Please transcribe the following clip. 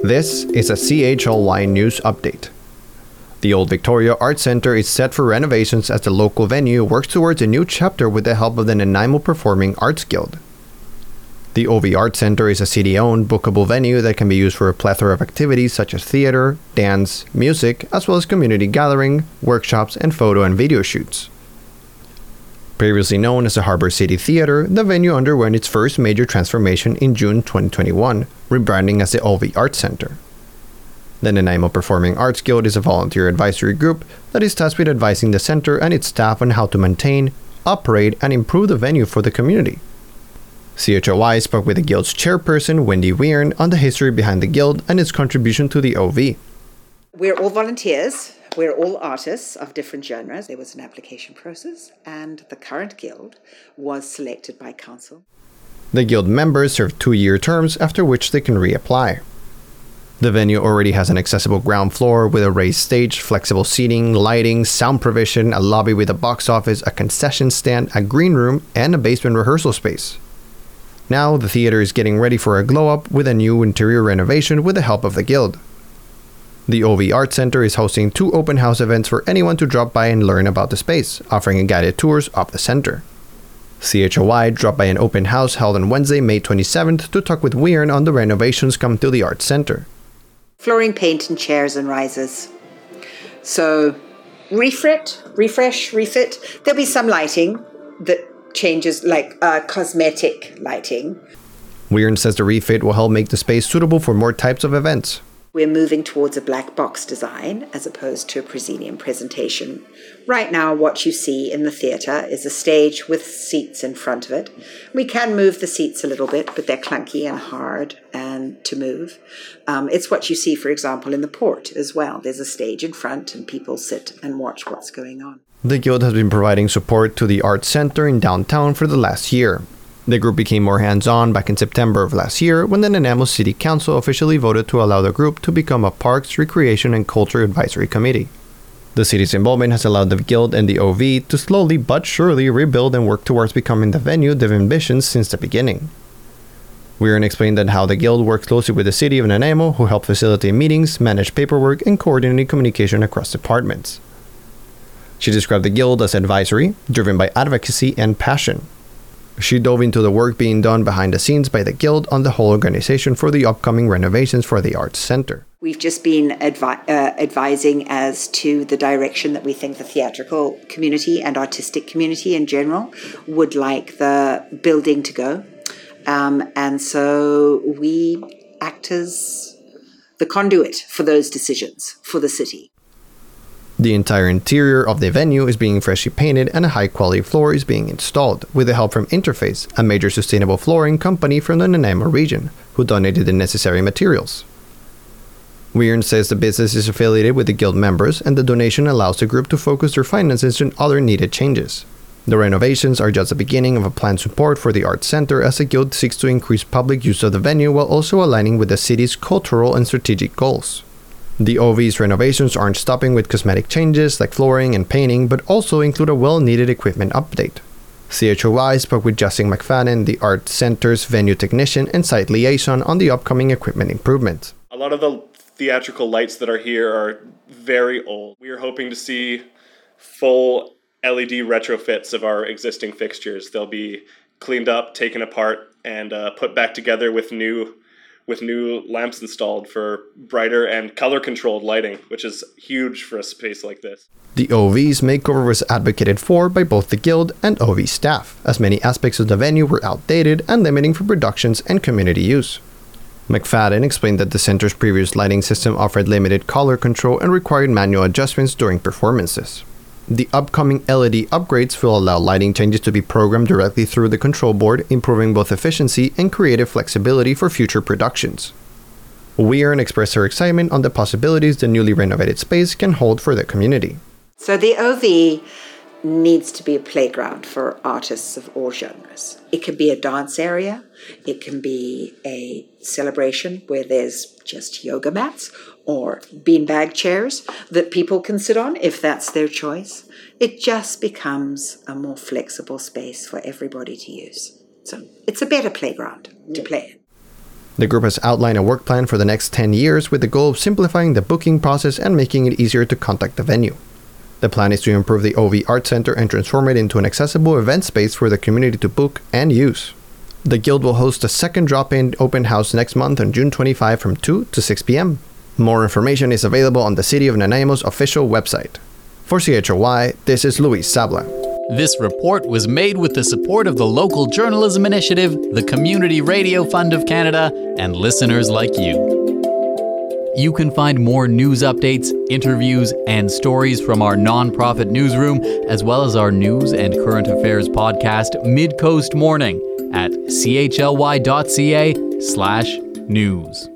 This is a CHLY News Update. The Old Victoria Arts Centre is set for renovations as the local venue works towards a new chapter with the help of the Nanaimo Performing Arts Guild. The OV Arts Centre is a city-owned, bookable venue that can be used for a plethora of activities such as theatre, dance, music, as well as community gathering, workshops, and photo and video shoots. Previously known as the Harbour City Theatre, the venue underwent its first major transformation in June 2021, rebranding as the OV Arts Centre. The Nanaimo Performing Arts Guild is a volunteer advisory group that is tasked with advising the centre and its staff on how to maintain, operate, and improve the venue for the community. CHLY spoke with the Guild's chairperson, Wendy Weirn, on the history behind the Guild and its contribution to the OV. We're all volunteers. We're all artists of different genres. There was an application process, and the current Guild was selected by Council. The Guild members serve 2-year terms, after which they can reapply. The venue already has an accessible ground floor with a raised stage, flexible seating, lighting, sound provision, a lobby with a box office, a concession stand, a green room, and a basement rehearsal space. Now, the theatre is getting ready for a glow-up with a new interior renovation with the help of the Guild. The OV Arts Centre is hosting 2 open house events for anyone to drop by and learn about the space, offering guided tours of the centre. CHLY dropped by an open house held on Wednesday, May 27th to talk with Weirn on the renovations come to the Arts Centre. Flooring, paint, and chairs and risers. So, refresh, refit. There'll be some lighting that changes, like cosmetic lighting. Weirn says the refit will help make the space suitable for more types of events. We're moving towards a black box design as opposed to a proscenium presentation. Right now, what you see in the theatre is a stage with seats in front of it. We can move the seats a little bit, but they're clunky and hard and to move. It's what you see, for example, in the port as well. There's a stage in front and people sit and watch what's going on. The Guild has been providing support to the Arts Centre in downtown for the last year. The group became more hands-on back in September of last year when the Nanaimo City Council officially voted to allow the group to become a Parks, Recreation and Culture Advisory Committee. The city's involvement has allowed the Guild and the OV to slowly but surely rebuild and work towards becoming the venue they've envisioned since the beginning. Weirn explained that how the Guild works closely with the city of Nanaimo, who help facilitate meetings, manage paperwork, and coordinate communication across departments. She described the Guild as advisory, driven by advocacy and passion. She dove into the work being done behind the scenes by the Guild on the whole organization for the upcoming renovations for the Arts Centre. We've just been advising as to the direction that we think the theatrical community and artistic community in general would like the building to go. And so we act as the conduit for those decisions for the city. The entire interior of the venue is being freshly painted and a high-quality floor is being installed, with the help from Interface, a major sustainable flooring company from the Nanaimo region, who donated the necessary materials. Weirn says the business is affiliated with the Guild members and the donation allows the group to focus their finances on other needed changes. The renovations are just the beginning of a planned support for the Arts Centre as the Guild seeks to increase public use of the venue while also aligning with the city's cultural and strategic goals. The OV's renovations aren't stopping with cosmetic changes like flooring and painting, but also include a well-needed equipment update. CHLY spoke with Justin McFadden, the Arts Centre's venue technician and site liaison, on the upcoming equipment improvements. A lot of the theatrical lights that are here are very old. We are hoping to see full LED retrofits of our existing fixtures. They'll be cleaned up, taken apart, and put back together with new lamps installed for brighter and color-controlled lighting, which is huge for a space like this. The OV's makeover was advocated for by both the Guild and OV staff, as many aspects of the venue were outdated and limiting for productions and community use. McFadden explained that the center's previous lighting system offered limited color control and required manual adjustments during performances. The upcoming LED upgrades will allow lighting changes to be programmed directly through the control board, improving both efficiency and creative flexibility for future productions. Weirn expressed her excitement on the possibilities the newly renovated space can hold for the community. So the OV needs to be a playground for artists of all genres. It can be a dance area, it can be a celebration where there's just yoga mats or beanbag chairs that people can sit on if that's their choice. It just becomes a more flexible space for everybody to use. So it's a better playground to play in. The group has outlined a work plan for the next 10 years with the goal of simplifying the booking process and making it easier to contact the venue. The plan is to improve the OV Art Center and transform it into an accessible event space for the community to book and use. The Guild will host a second drop-in open house next month on June 25 from 2 to 6 p.m. More information is available on the City of Nanaimo's official website. For CHLY, this is Luis Sabla. This report was made with the support of the Local Journalism Initiative, the Community Radio Fund of Canada, and listeners like you. You can find more news updates, interviews, and stories from our nonprofit newsroom, as well as our news and current affairs podcast, Mid-Coast Morning, at chly.ca/news.